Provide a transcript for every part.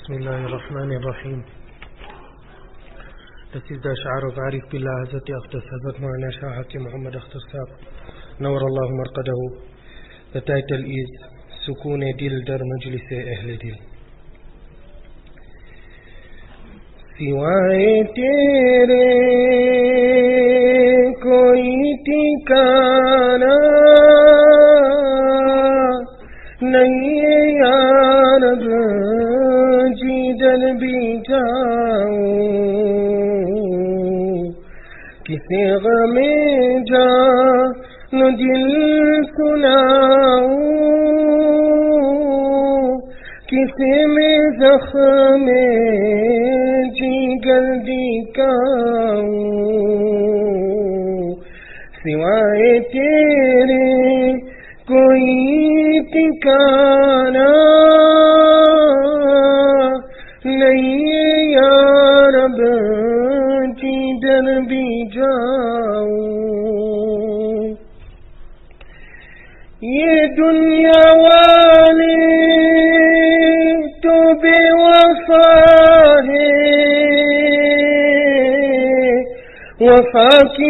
بسم الله الرحمن الرحيم. This is the Ash'ar of Arif Billah Hazrat Akhtar Hazrat Maulana Shah Hakim Muhammad Akhtar Sahab Nawar Allah Marqadahu. The title is Sukoon Dil Dar Majlis Ahle Dil. سوائے تیرے کوئی ٹھکانا نہیں یا رب جدھر بھی جاؤں کسی غم جان دل سناؤں کسی میں زخم جگر دکھاؤں سوائے تیرے کوئی ٹھکانا نہیں یا رب جدھر بھی جاؤں یہ دنیا والے تو بے وفا ہے وفا کی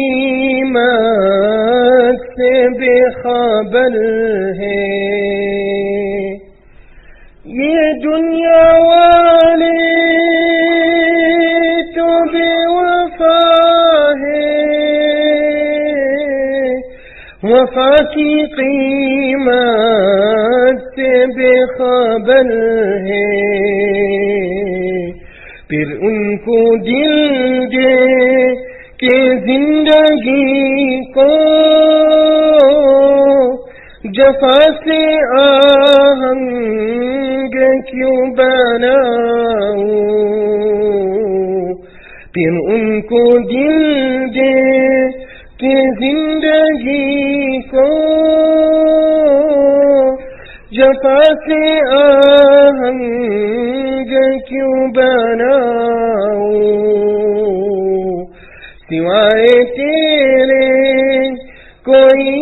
قیمت سے بے خبر ہے یہ دنیا والے تو بے وفا ہے وفا کی قیمت سے بے خبر ہے پھر ان کو دل دے کہ زندگی کو جفا سے آہنگ کیوں بناؤں پھر ان کو دل دے کہ زندگی کو جفا سے آہنگ کیوں بناؤں سوائے تیرے کوئی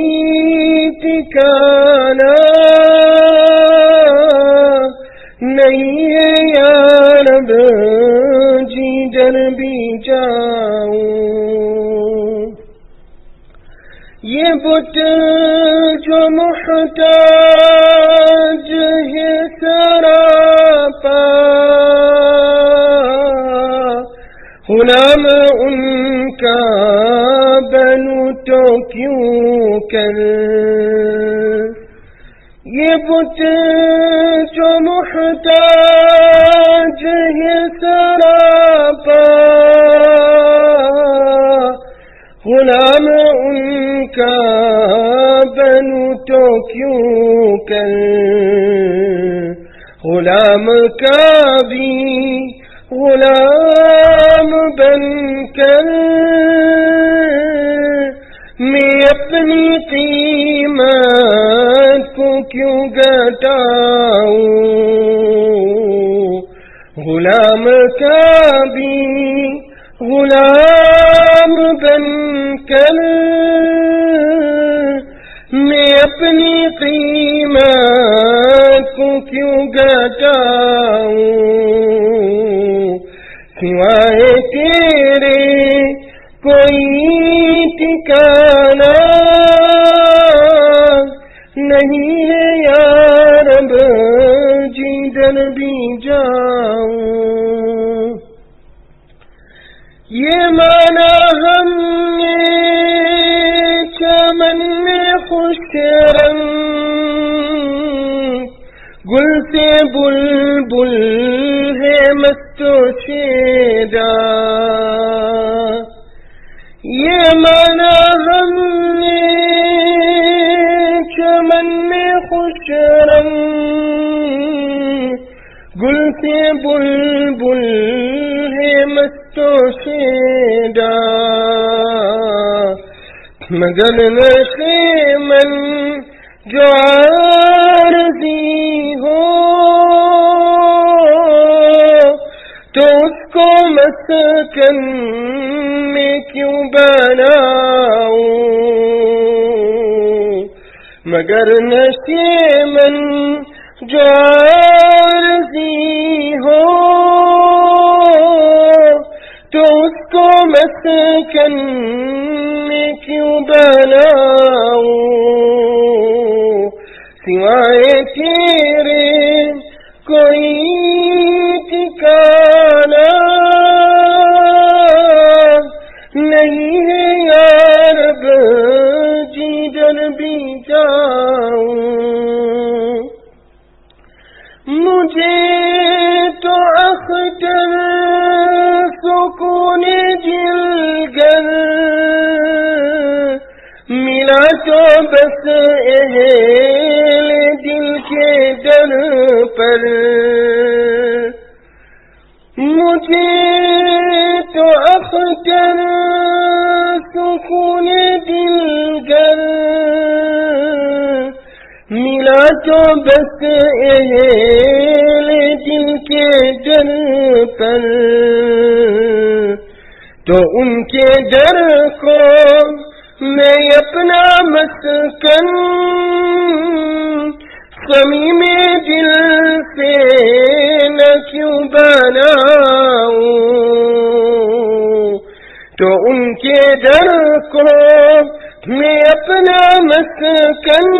ٹھکانا نہیں ہے یا رب جدھر بھی جاؤں یہ بت جو محتاج ہے سراپا غلام ان کا بنوں تو کیوں کر یہ بت جو محتاج ہے سراپا غلام ان کا بنوں تو کیوں کر غلام کا بھی غلام بن کر میں اپنی قیمت کو کیوں گھٹاؤں غلام کا بھی غلام بن کر میں اپنی قیمت کو کیوں گھٹاؤں سوائے تیرے کوئی ٹھکانا نہیں ہے یا رب جدھر بھی جاؤں یہ مانا ہم نے چمن میں خوش رنگ گل سے بلبل ہے مست و شیدا یہ مانا ہم نے چمن میں خوش رنگ گل سے بلبل ہے مست و شیدا مگر نشے من جو عارضی ہو تو اس کو مسکن میں کیوں بناؤں مگر نشے من جو عارضی ہو مسکن میں کیوں بناؤں سوائے تیرے کوئی ٹھکانہ نہیں ہے یا رب جدھر بھی جاؤں مجھے تو اختر سکون دل ملا تو بس اہل دل کے در پر مجھے تو اختر سکون دل ملا تو بس اہل دل کے در پر تو ان کے در کو میں اپنا مسکن صمیم دل سے نہ کیوں بناؤں تو ان کے در کو میں اپنا مسکن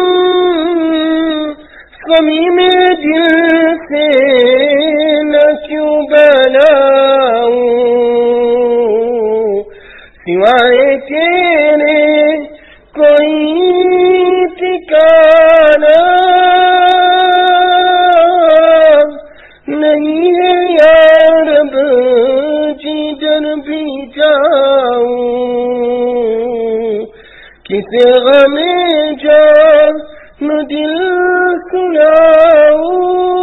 صمیم دل سے نہ کیوں بناؤں سوائے تیرے کوئی ٹھکانہ نہیں ہے یا رب جدھر بھی جاؤں کسے غم جان دل سناؤں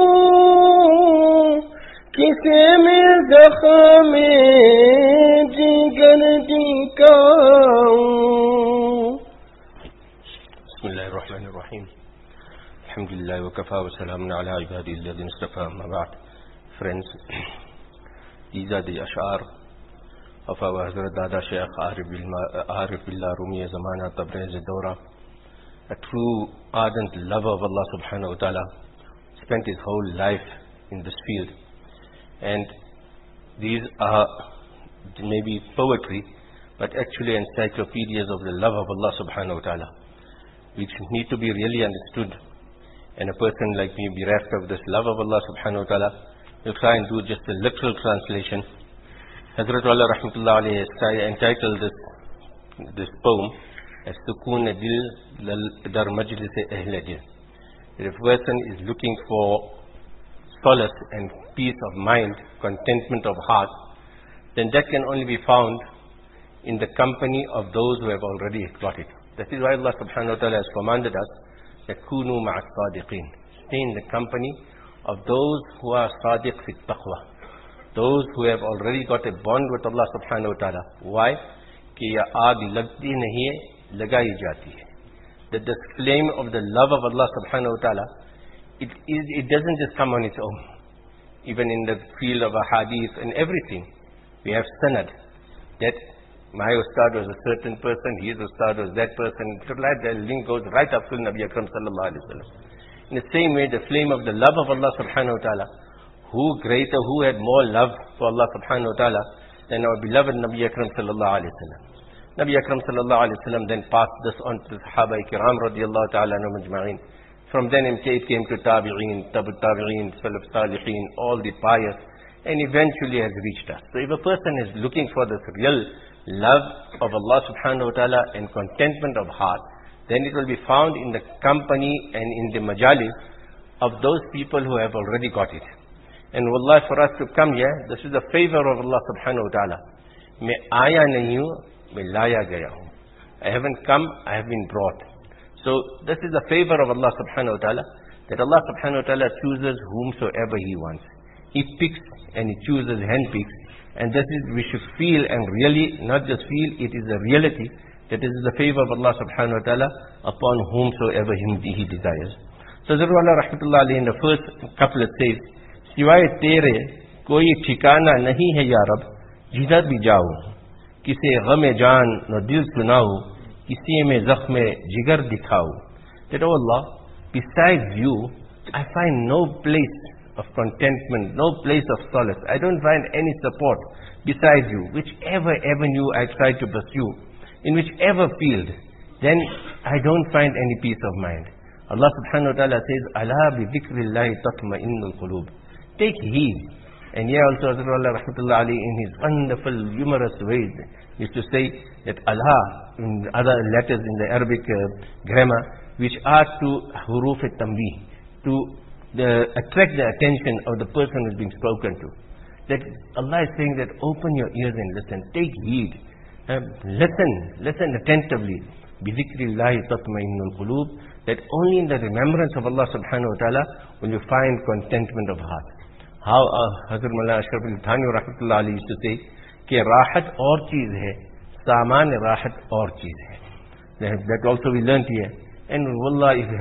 کسے میں زخم جگر دکھاؤں بسم اللہ الرحمن الرحیم الحمد للہ وکفا وسلام علی عبادی الذین اصطفی اما بعد. Friends, these are the ash'ar of our Hazrat Dada Shaykh Arif Billah Rumi Zamana Tabriz Dawra, a true ardent lover of Allah subhanahu wa ta'ala, spent his whole life in this field. And these are maybe poetry, but actually encyclopedias of the love of Allah subhanahu wa ta'ala, which need to be really understood. And a person like me, bereft of this love of Allah subhanahu wa ta'ala, will try and do just a literal translation. Hazrat Wala Rahmatullah alayhi has entitled this poem as Sukoon Dil Dar Majlis Ahl Dil. If a person is looking for solace and peace of mind, contentment of heart, then that can only be found in the company of those who have already got it. That is why Allah subhanahu wa ta'ala has commanded us that kunu ma'as sadiqeen. Stay in the company of those who are sadiq fit taqwa, those who have already got a bond with Allah subhanahu wa ta'ala. Why? Ki ya aag lagti nahi hai, lagai jati hai. That the flame of the love of Allah subhanahu wa ta'ala, it doesn't just come on its own. Even in the field of ahadith and everything, we have sanad, that my ustad was a certain person, his ustad was that person. The link goes right up to Nabi Akram sallallahu alayhi wa sallam. In the same way, the flame of the love of Allah subhanahu wa ta'ala, who had more love for Allah subhanahu wa ta'ala than our beloved Nabi Akram sallallahu alayhi wa sallam. Nabi Akram sallallahu alayhi wa sallam then passed this on to the Sahaba Kiram radiyallahu ta'ala anhum ajma'in. From then it came to Tabi'een, Tabu Tabi'een, Salaf Salihin, all the pious, and eventually has reached us. So if a person is looking for this real love of Allah subhanahu wa ta'ala and contentment of heart, then it will be found in the company and in the majalis of those people who have already got it. And wallah, for us to come here, this is a favor of Allah subhanahu wa ta'ala. Main aaya nahi hu, main laya gaya hu. I haven't come, I have been brought. So this is a favor of Allah subhanahu wa ta'ala, that Allah subhanahu wa ta'ala chooses whomsoever He wants. He picks and He chooses, handpicks. And this is, we should feel, and really not just feel, it is a reality, that this is the favor of Allah subhanahu wa ta'ala upon whomsoever He desires. So Hazrat Wala Rahmatullah alayhi in the first couplet says, سوائے تیرے کوئی ٹھکانہ نہیں ہے یا رب جدھر بھی جاؤ کسے غم جان نہ دل سناؤ کسی میں زخم جگر دکھاؤ. That, oh Allah, besides you, I find no place of contentment, no place of solace. I don't find any support besides you. Whichever avenue I try to pursue, in whichever field, then I don't find any peace of mind. Allah subhanahu wa ta'ala says, Ala bi dhikrillahi tatma'innul qulub. Take heed. And here also Hazrat Rahmatullah Ali in his wonderful, humorous ways used to say that Allah, in other letters in the Arabic grammar, which are to huruf at-tanbih, to attract the attention of the person who is being spoken to. That Allah is saying that open your ears and listen, take heed, listen attentively. Bidhikrillahi tatma'innul qulub. That only in the remembrance of Allah subhanahu wa ta'ala will you find contentment of heart. How Hazrat Mullah Ashraf Ali Thani Rahmatullah Ali used to say, कि राहत और चीज है, सामान राहत और चीज है. That also we learnt here. And wallah, if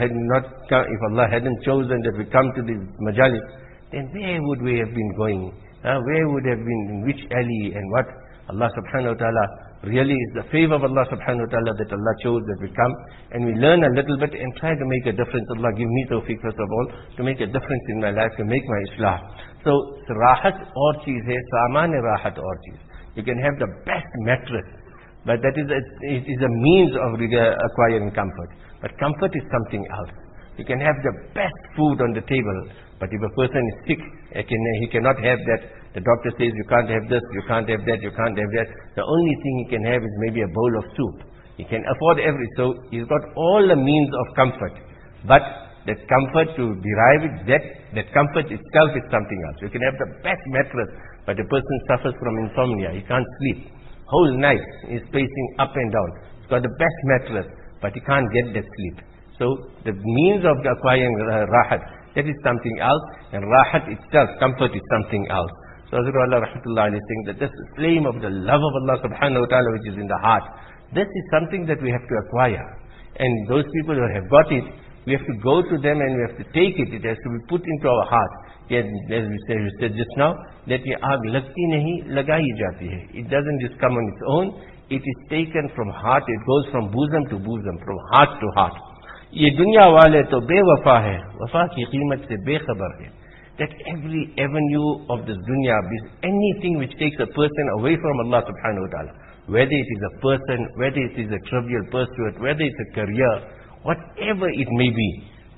Allah hadn't chosen that we come to this majalis, then where would we have been going? Where would have been, in which alley and what? Allah subhanahu wa ta'ala really is the favor of Allah subhanahu wa ta'ala that Allah chose that we come and we learn a little bit and try to make a difference. Allah give me tawfiq first of all to make a difference in my life, to make my islah. So rahat aur cheez hai, saman rahat aur cheez. You can have the best mattress, but that it is a means of acquiring comfort. But comfort is something else. You can have the best food on the table, but if a person is sick, he cannot have that. The doctor says you can't have this, you can't have that, you can't have that. The only thing he can have is maybe a bowl of soup. He can afford so he's got all the means of comfort. But that comfort to derive it, that comfort itself is something else. You can have the best mattress, but a person suffers from insomnia. He can't sleep. Whole night he's pacing up and down. He's got the best mattress, but he can't get that sleep. So the means of acquiring rahat, that is something else, and rahat itself, comfort is something else. So Hazrat Allah Rahmatullah Ali is saying that this flame of the love of Allah subhanahu wa ta'ala which is in the heart, this is something that we have to acquire. And those people who have got it, we have to go to them and we have to take it. It has to be put into our heart. As we said just now, that ye aag lagti nahi, lagayi jati hai. It doesn't just come on its own. It is taken from heart. It goes from bosom to bosom, from heart to heart. Ye dunya wale to bewafa hai, wafa ki qeemat se bekhabar hai. That every avenue of this dunya, anything which takes a person away from Allah subhanahu wa ta'ala, whether it is a person, whether it is a trivial pursuit, whether it's a career, whatever it may be,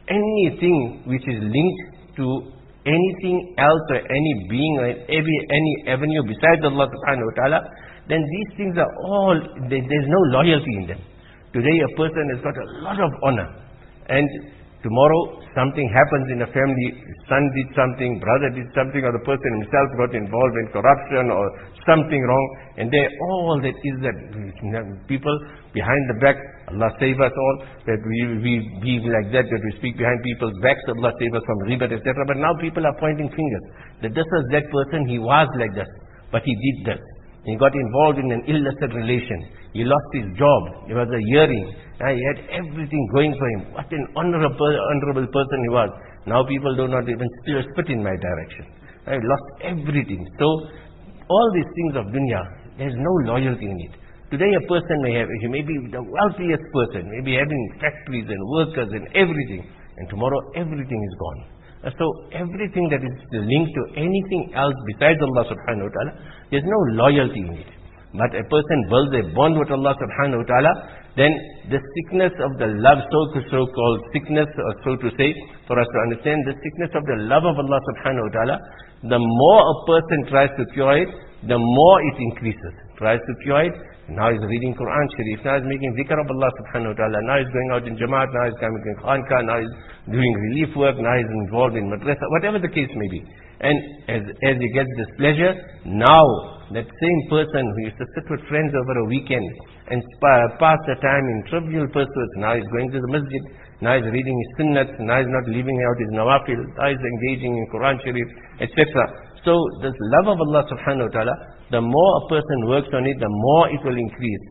anything which is linked to anything else or any being or any avenue besides Allah subhanahu wa ta'ala, then these things are all, there's no loyalty in them. Today a person has got a lot of honor, and tomorrow something happens in a family, son did something, brother did something, or the person himself got involved in corruption or something wrong, and all that is that people behind the back, Allah save us all, that we be like that we speak behind people's backs, Allah save us from ribat, etc. But now people are pointing fingers, that this was that person, he was like this, but he did this. He got involved in an illicit relation. He lost his job. There was a hearing. He had everything going for him. What an honorable person he was. Now people do not even spit in my direction. I lost everything. So all these things of dunya, there is no loyalty in it. Today a person he may be the wealthiest person, may be having factories and workers and everything, and tomorrow everything is gone. So everything that is linked to anything else besides Allah subhanahu wa ta'ala, there is no loyalty in it. But a person builds a bond with Allah subhanahu wa ta'ala, then the sickness of the love, so-called sickness, or so to say, for us to understand, the sickness of the love of Allah subhanahu wa ta'ala, the more a person tries to cure it, the more it increases. Tries to cure it, now he's reading Quran Sharif, now he's making dhikr of Allah subhanahu wa ta'ala, now he's going out in Jamaat, now he's coming to Khanka, now he's doing relief work, now he's involved in madrasa, whatever the case may be. And as he gets this pleasure, now that same person who used to sit with friends over a weekend and pass the time in trivial pursuits, now he's going to the masjid, now he's reading his sunnats, now he's not leaving out his nawafil, now he's engaging in Quran Sharif, etc. So this love of Allah subhanahu wa ta'ala, the more a person works on it, the more it will increase.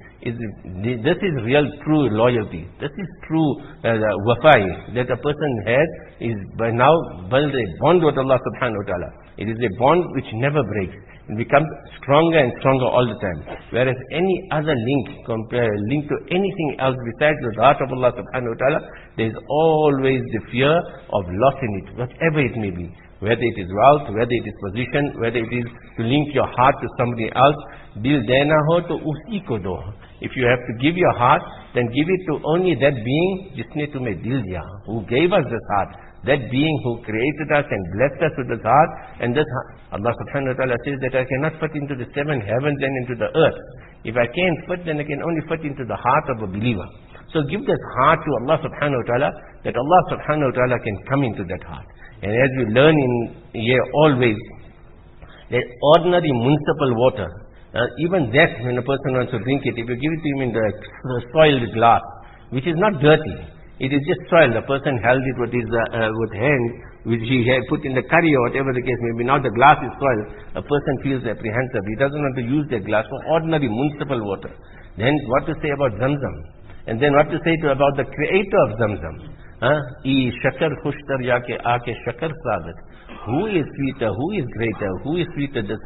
This is real true loyalty. This is true wafai that a person has, is by now build a bond with Allah subhanahu wa ta'ala. It is a bond which never breaks. It becomes stronger and stronger all the time. Whereas any other link to anything else besides the Zat of Allah subhanahu wa ta'ala, there is always the fear of loss in it, whatever it may be. Whether it is wealth, whether it is position, whether it is to link your heart to somebody else. Dil dena ho to usi ko do. If you have to give your heart, then give it to only that being jisne tumhe dil diya, who gave us this heart. That being who created us and blessed us with this heart. And this Allah subhanahu wa ta'ala says that I cannot fit into the 7 heavens and into the earth. If I can't fit, then I can only fit into the heart of a believer. So give this heart to Allah subhanahu wa ta'ala, that Allah subhanahu wa ta'ala can come into that heart. And as we learn in here always, that ordinary municipal water, even that when a person wants to drink it, if you give it to him in the soiled glass, which is not dirty, it is just soiled. The person held it with his with hands, which he had put in the curry or whatever the case may be. Now the glass is soiled. A person feels apprehensive. He doesn't want to use that glass for ordinary municipal water. Then what to say about Zamzam? And then what to say about the creator of Zamzam? Shakar khushtar ya ke aake shakar sadat. Who is sweeter? Who is greater? Who is sweeter? This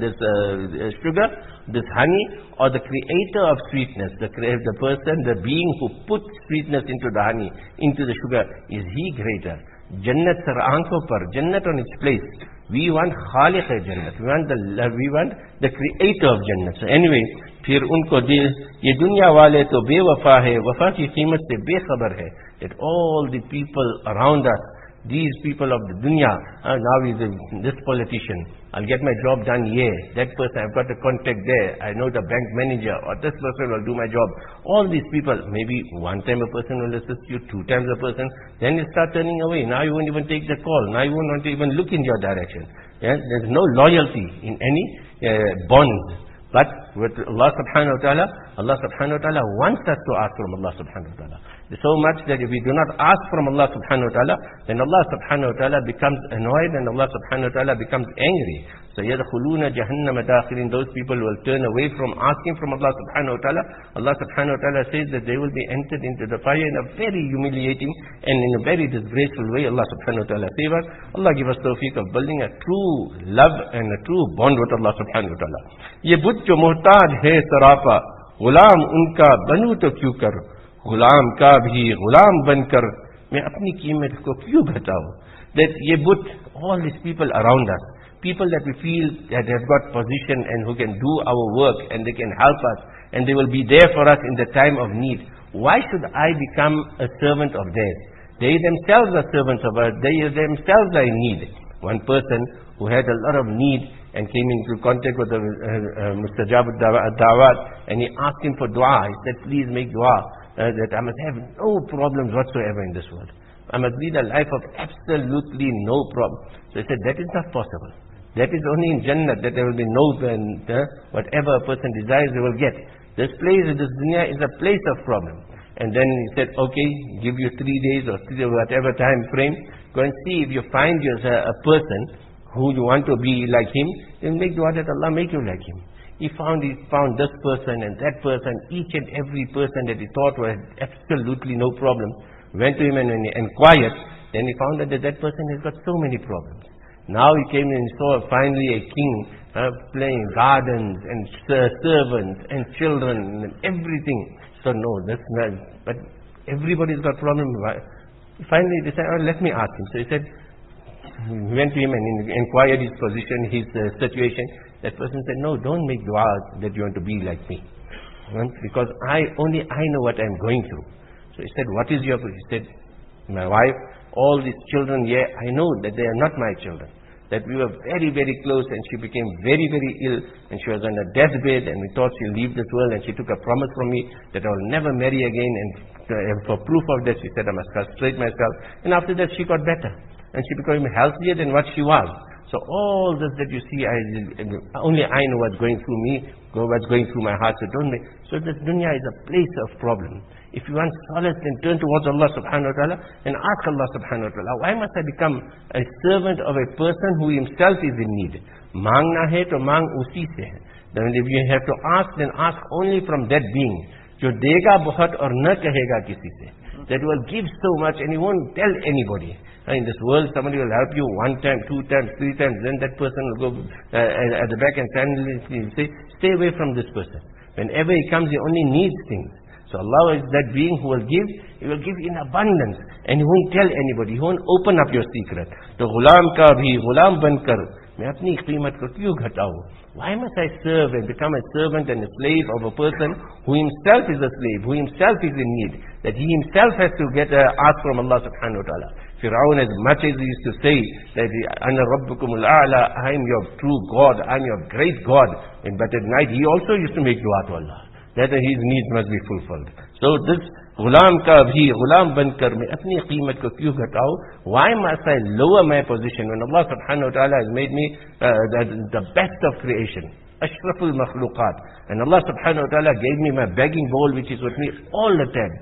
sugar, this honey, or the creator of sweetness? The person, the being who put sweetness into the honey, into the sugar, is he greater? Jannat sar aankho par, Jannat on its place. We want Khaliq Jannat. We want the creator of Jannat. So anyway, फिर उनको दिल ये दुनिया वाले तो बेवफा है, वफा की कीमत से बेखबर है. That all the people around us, these people of the dunya, now is this politician, I'll get my job done here, that person, I've got a contact there, I know the bank manager, or this person will do my job. All these people, maybe one time a person will assist you, 2 times a person, then you start turning away. Now you won't even take the call, now you won't want to even look in your direction. Yeah? There's no loyalty in any bonds. But with Allah subhanahu wa ta'ala, Allah subhanahu wa ta'ala wants us to ask from Allah subhanahu wa ta'ala. So much that if we do not ask from Allah subhanahu wa ta'ala, then Allah subhanahu wa ta'ala becomes annoyed and Allah subhanahu wa ta'ala becomes angry. So يَدْخُلُونَ جَهَنَّمَ دَاخِرِينَ, those people will turn away from asking from Allah subhanahu wa ta'ala. Allah subhanahu wa ta'ala says that they will be entered into the fire in a very humiliating and in a very disgraceful way. Allah subhanahu wa ta'ala save us. Allah give us tawfiq of building a true love and a true bond with Allah subhanahu wa ta'ala. ये बुत जो मोहताज है सरापा, गुलाम उनका बनूं तो क्यों कर, गुलाम का भी गुलाम बनकर मैं अपनी कीमत को क्यों घटाऊं. That ye but all these people around us, people that we feel that have got position and who can do our work and they can help us and they will be there for us in the time of need. Why should I become a servant of theirs? They themselves are servants of us. They themselves are in need. One person who had a lot of need and came into contact with Mustajab al-Dawat, and he asked him for dua. He said, please make dua that I must have no problems whatsoever in this world. I must lead a life of absolutely no problem. So he said, that is not possible. That is only in Jannah that there will be no, whatever a person desires, they will get. This place, this dunya is a place of problem. And then he said, okay, give you 3 days or whatever time frame. Go and see if you find yourself a person who you want to be like him, then make dua that Allah make you like him. He found this person and that person, each and every person that he thought was absolutely no problem. Went to him and when he inquired, then he found that that person has got so many problems. Now he came and saw finally a king playing gardens and servants and children and everything. So no, that's not, but everybody's got problems. Finally they said, oh, let me ask him. So he said, he went to him and inquired his position, his situation. That person said, no, don't make dua that you want to be like me. Because I know what I'm going through. So he said, what is your position? He said, my wife, all these children here, I know that they are not my children. That we were very, very close and she became very, very ill and she was on a deathbed and we thought she'll leave this world and she took a promise from me that I will never marry again, and for proof of that she said I must castrate myself, and after that she got better and she became healthier than what she was. So all this that you see, only I know what's going through me, what's going through my heart. So don't make. So this dunya is a place of problem. If you want solace, then turn towards Allah subhanahu wa ta'ala and ask Allah subhanahu wa ta'ala, why must I become a servant of a person who himself is in need? Mangna hai to mang usi se hai. Then if you have to ask, then ask only from that being. जो देगा बहुत और न कहेगा किसी से. That will give so much and he won't tell anybody. In this world, somebody will help you 1 time, 2 times, 3 times, then that person will go at the back and silently say, stay away from this person. Whenever he comes, he only needs things. So Allah is that being who will give. He will give in abundance and he won't tell anybody. He won't open up your secret. तो गुलाम का भी गुलाम बनकर मैं अपनी कीमत को क्यों घटाऊं? Why must I serve and become a servant and a slave of a person who himself is a slave, who himself is in need, that he himself has to get ask from Allah subhanahu wa ta'ala. Fir'aun, as much as he used to say that Ana Rabbukum al-A'la, I am your true God, I am your great God, but at night he also used to make dua to Allah, that his needs must be fulfilled. So this गुलाम का भी गुलाम बनकर मैं अपनी कीमत को क्यों घटाऊं? Why must I lower my position when Allah subhanahu wa ta'ala has made me the best of creation, ashraful makhluqat, and Allah subhanahu wa ta'ala gave me my begging bowl which is with me all the time,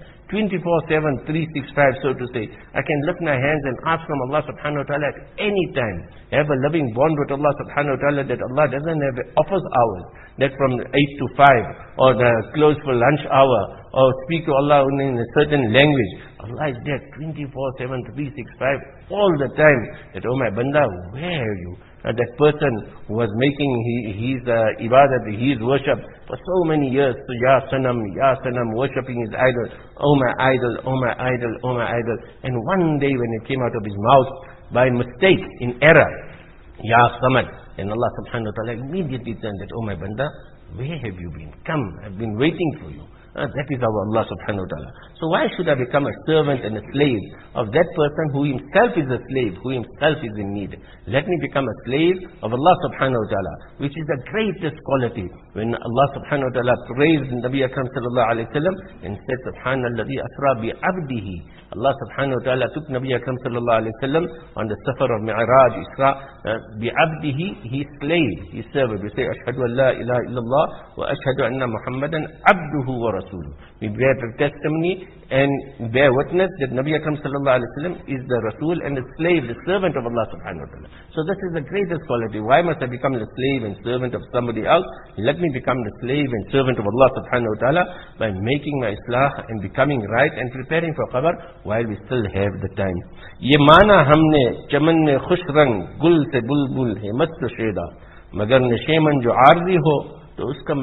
24/7, 365, so to say. I can lift my hands and ask from Allah subhanahu wa ta'ala at any time. Have a loving bond with Allah subhanahu wa ta'ala, that Allah doesn't have office hours, that from 8 to 5, or the close for lunch hour, or speak to Allah in a certain language. Allah is there 24/7, 365, all the time. That, oh my banda, where are you? That person who was making his ibadat, his worship for so many years, so Ya Sanam, worshipping his idol. Oh my idol, oh my idol, oh my idol. And one day when it came out of his mouth, by mistake, in error, Ya Samad, and Allah subhanahu wa ta'ala immediately turned that, oh my banda, where have you been? Come, I've been waiting for you. That is our Allah subhanahu wa ta'ala. So why should I become a servant and a slave of that person who himself is a slave, who himself is in need? Let me become a slave of Allah subhanahu wa ta'ala, which is the greatest quality. When Allah subhanahu wa ta'ala praised Nabi Akram sallallahu alayhi wa sallam and said, Subhanalladhi asra bi abdihi. Allah subhanahu wa ta'ala took Nabi Akram sallallahu alayhi wa sallam on the safar of Mi'raj, Isra, bi abdihi, his slave, his servant. We say, Ashhadu an la ilaha illallah wa ashhadu anna Muhammadan abduhu wa rasuluh. We bear testimony and bear witness that Nabi Akram sallallahu alayhi wa sallam is the Rasul and the slave, the servant of Allah subhanahu wa ta'ala. So this is the greatest quality. Why must I become the slave and servant of somebody else? Let me become the slave and servant of Allah subhanahu wa ta'ala by making my islah and becoming right and preparing for qabr while we still have the time. ये माना हमने चमन में खुश रंग गुल से बुलबुल है मस्त शेदा, मगर नशेमन जो आर्जी हो तो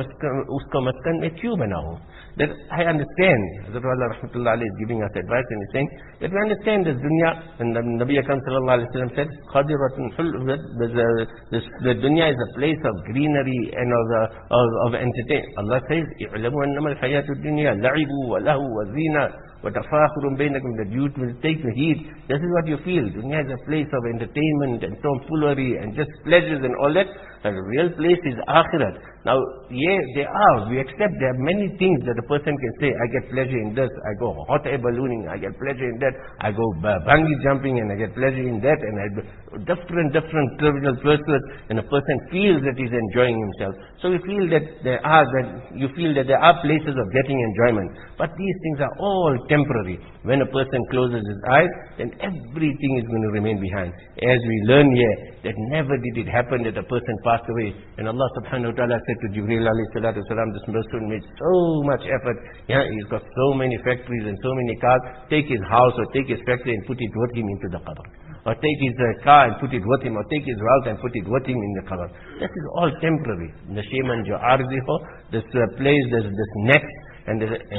उसका मस्कन में क्यों बनाऊं? That I understand. Hazrat Allah rahmatullah alayhi is giving us advice and he's saying that we understand this dunya, and Nabi Akram sallallahu alayhi wa sallam said, the dunya is a place of greenery and of entertainment. Allah says, اعلموا انما الحياة الدنيا لعب وله وزينة وتفاخر بينكم, that you will take the heed. This is what you feel. Dunya is a place of entertainment and tomfoolery and just pleasures and all that. The real place is akhirat. Now, yeah, we accept there are many things that a person can say. I get pleasure in this, I go hot air ballooning, I get pleasure in that, I go bungee jumping and I get pleasure in that, and I do different trivial pursuits, and a person feels that he's enjoying himself. So we feel that you feel that there are places of getting enjoyment. But these things are all temporary. When a person closes his eyes, then everything is going to remain behind. As we learn here, that never did it happen that a person passed away. And Allah subhanahu wa ta'ala said to Jibreel alayhi salatu wasalam, this person made so much effort. Yeah, he's got so many factories and so many cars. Take his house or take his factory and put it with him into the qabr. Or take his car and put it with him, or take his wealth and put it with him in the qabr. This is all temporary. Nasheeman jo arzi ho, this place, this next. And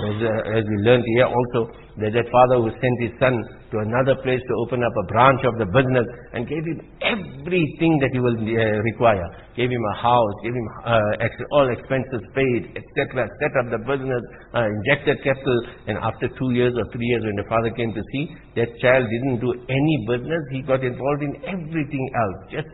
as we learned here also, that father who sent his son to another place to open up a branch of the business and gave him everything that he will require. Gave him a house, gave him all expenses paid, etc. Set up the business, injected capital, and after 2 years or 3 years when the father came to see, that child didn't do any business. He got involved in everything else, just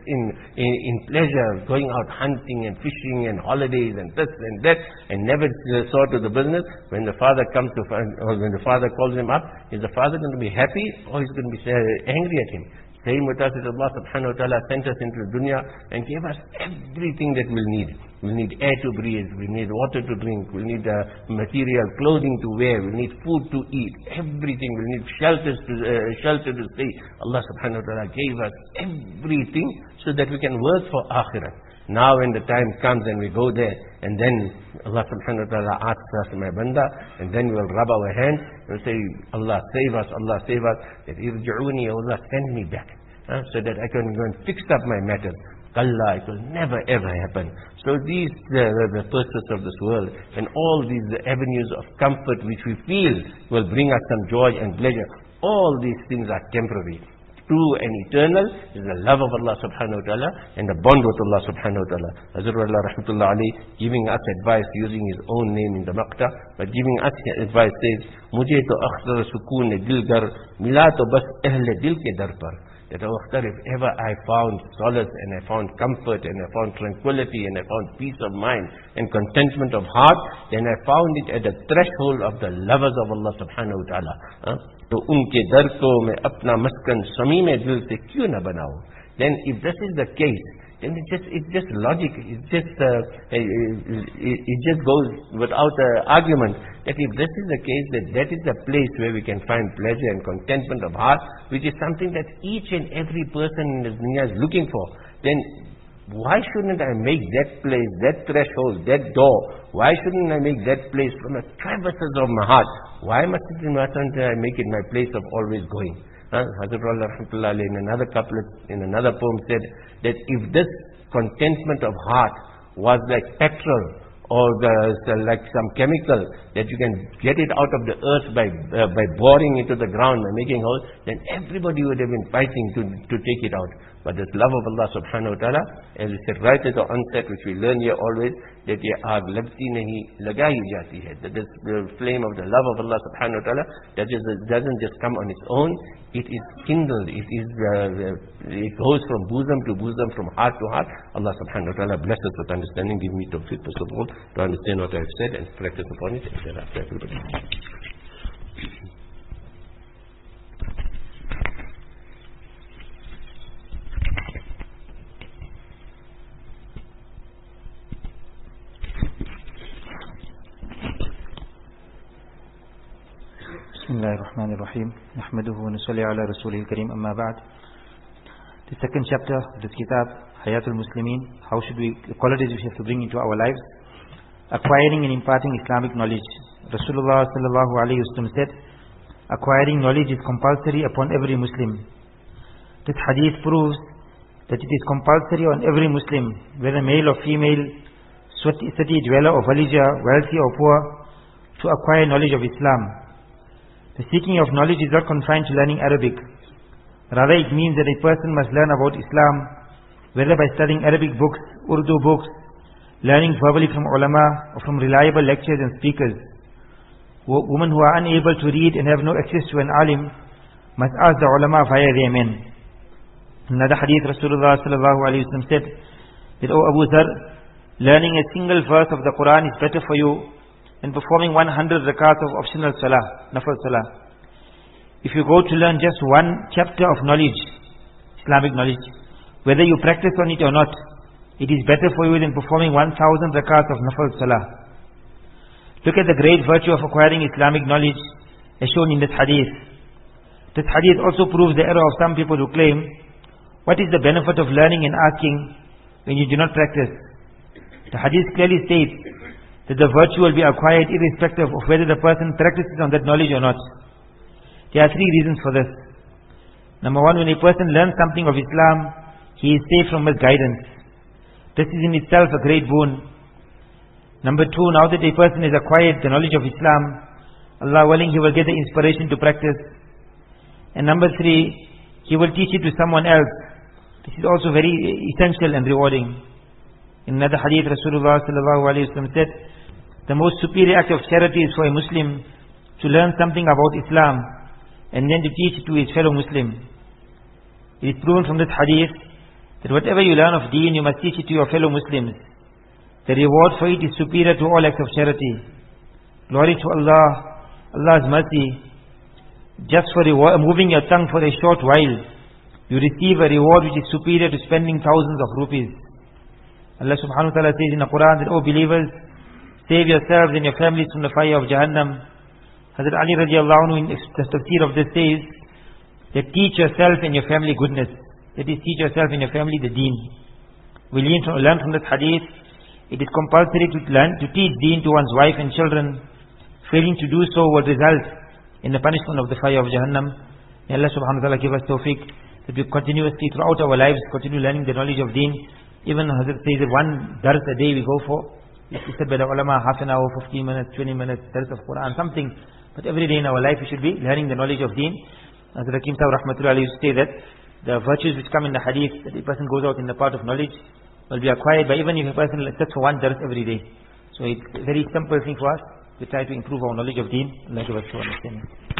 in pleasure, going out hunting and fishing and holidays and this and that, and never saw to the business. When the father comes to or when the father calls him up, is the father going to be happy or he's going to be angry at him? Same with us, that Allah subhanahu wa ta'ala sent us into the dunya and gave us everything that we'll need. We'll need air to breathe, we'll need water to drink, we'll need material, clothing to wear, we'll need food to eat, everything, we'll need shelter to stay. Allah subhanahu wa ta'ala gave us everything so that we can work for akhirat. Now when the time comes and we go there, and then Allah subhanahu wa ta'ala asks us, my banda, and then we will rub our hands and we'll say, Allah save us, Allah save us, that irji'uni, Allah send me back, so that I can go and fix up my matters. Allah, it will never ever happen. So these, the pursuits of this world, and all these avenues of comfort which we feel will bring us some joy and pleasure, all these things are temporary. True and eternal is the love of Allah subhanahu wa ta'ala and the bond with Allah subhanahu wa ta'ala. Hazratullah rahmatullah alayhi giving us advice using his own name in the Maqta, but giving us advice says, Mujhe to akhtar sukoon dil gar, mila to bas ahle dil ke dar par. That, oh Akhtar, if ever I found solace and I found comfort and I found tranquility and I found peace of mind and contentment of heart, then I found it at the threshold of the lovers of Allah subhanahu wa ta'ala. तो उनके दर को मैं अपना मस्कन समीम दिल से क्यों न बनाऊं? Then if this is the case, then it's just logic. It just goes without argument that if this is the case, that is the place where we can find pleasure and contentment of heart, which is something that each and every person in this dunya is looking for. Then why shouldn't I make that place, that threshold, that door? Why shouldn't I make that place from the crevices of my heart? Why mustn't I make it my place of always going? Hazratullah rahmatullah alayhi in another couplet, in another poem said that if this contentment of heart was like petrol or like some chemical that you can get it out of the earth by boring into the ground, by making holes, then everybody would have been fighting to take it out. But this love of Allah subhanahu wa ta'ala, as we said right at the onset, which we learn here always, that ye aag lagti nahi lagayi jati hai. That this, the flame of the love of Allah subhanahu wa ta'ala, that doesn't just come on its own, it is kindled, it goes from bosom to bosom, from heart to heart. Allah subhanahu wa ta'ala bless us with understanding, give me tawfiq to understand what I have said and practice upon it, and thereafter everybody. Bismillahirrahmanirrahim. Nahmaduhu wa nusalli ala rasulihil kareem, amma ba'd. The second chapter of this kitab, Hayatul Muslimin, the qualities we have to bring into our lives. Acquiring and imparting Islamic knowledge. Rasulullah sallallahu alayhi wasallam said, acquiring knowledge is compulsory upon every Muslim. This hadith proves that it is compulsory on every Muslim, whether male or female, city dweller or villager, wealthy or poor, to acquire knowledge of Islam. The seeking of knowledge is not confined to learning Arabic. Rather, it means that a person must learn about Islam, whether by studying Arabic books, Urdu books, learning verbally from ulama, or from reliable lectures and speakers. Women who are unable to read and have no access to an alim must ask the ulama via their men. Another hadith, Rasulullah sallallahu alayhi wa sallam said that, O Abu Dhar, learning a single verse of the Quran is better for you and performing 100 rakats of optional salah, nafal salah. If you go to learn just one chapter of knowledge, Islamic knowledge, whether you practice on it or not, it is better for you than performing 1,000 rakats of nafal salah. Look at the great virtue of acquiring Islamic knowledge as shown in this hadith. This hadith also proves the error of some people who claim, what is the benefit of learning and asking when you do not practice? The hadith clearly states that the virtue will be acquired irrespective of whether the person practices on that knowledge or not. There are three reasons for this. Number one, when a person learns something of Islam, he is safe from misguidance. This is in itself a great boon. Number two, now that a person has acquired the knowledge of Islam, Allah willing, he will get the inspiration to practice. And number three, he will teach it to someone else. This is also very essential and rewarding. In another hadith, Rasulullah sallallahu alayhi wa sallam said, the most superior act of charity is for a Muslim to learn something about Islam and then to teach it to his fellow Muslim. It is proven from this hadith that whatever you learn of deen, you must teach it to your fellow Muslims. The reward for it is superior to all acts of charity. Glory to Allah, Allah's mercy. Just for moving your tongue for a short while, you receive a reward which is superior to spending thousands of rupees. Allah subhanahu wa ta'ala says in the Quran that, O believers, save yourselves and your families from the fire of Jahannam. Hazrat Ali radiallahu anhu in the tafsir of this says that teach yourself and your family goodness. that is, teach yourself and your family the deen. We learn from this hadith, it is compulsory to teach deen to one's wife and children. Failing to do so will result in the punishment of the fire of Jahannam. May Allah subhanahu wa ta'ala give us tawfiq that we continuously throughout our lives continue learning the knowledge of deen. Even Hazrat says that one dars a day we go for. It's said by the ulama, half an hour, 15 minutes, 20 minutes, dars of Quran, something. But every day in our life we should be learning the knowledge of deen. Hazrat Hakim Sahib rahmatullahi used to say that the virtues which come in the hadith, that a person goes out in the path of knowledge, will be acquired by even if a person sits for one dars every day. So it's a very simple thing for us. We try to improve our knowledge of deen. Allah give us to understand.